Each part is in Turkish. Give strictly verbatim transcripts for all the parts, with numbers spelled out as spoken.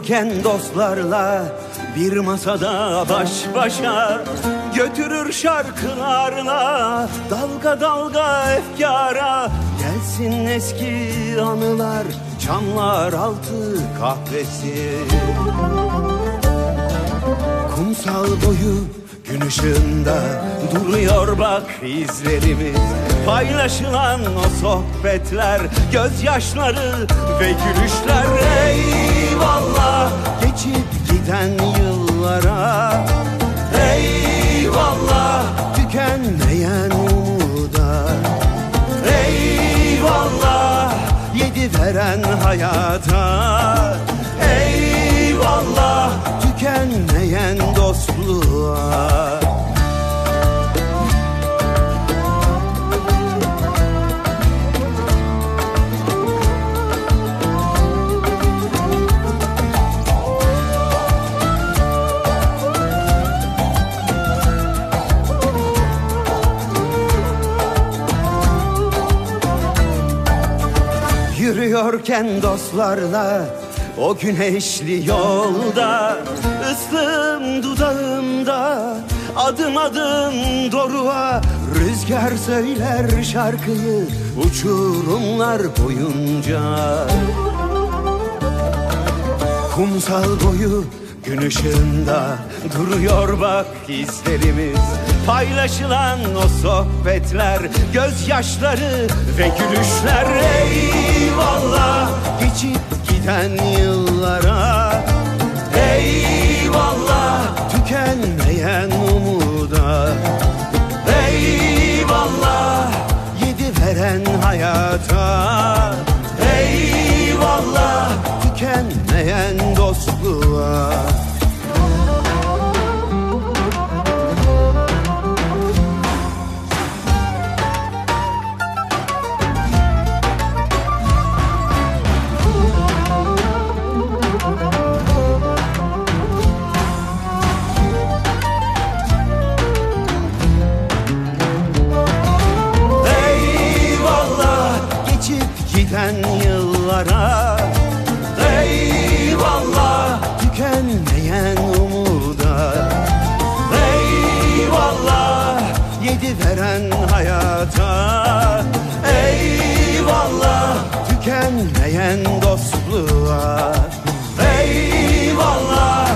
Yürürken dostlarla bir masada baş başa, götürür şarkılarla dalga dalga efkara. Gelsin eski anılar, çamlar altı kahvesi. Kumsal boyu gün ışığında duruyor bak izlerimiz. Paylaşılan o sohbetler, gözyaşları ve gülüşler. Eyvallah geçip giden yıllara, eyvallah tükenmeyen umuda, eyvallah yedi veren hayata, eyvallah tükenmeyen dostluğa. Yürüyorken dostlarla o güneşli yolda, ıslım dudağımda adım adım doruğa. Rüzgar söyler şarkıyı uçurumlar boyunca. Kumsal boyu gün ışığında duruyor bak izlerimiz. Paylaşılan o sohbetler, gözyaşları ve gülüşler. Eyvallah geçip giden yıllara, eyvallah tükenmeyen umuda, eyvallah yedi veren hayata, eyvallah tükenmeyen dostluğa. Giden yıllara, eyvallah tükenmeyen umuda, eyvallah yedi veren hayata, eyvallah tükenmeyen dostluğa, eyvallah,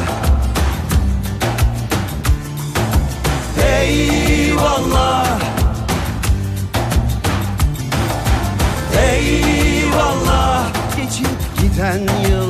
eyvallah, eyvallah geçip giden yıl.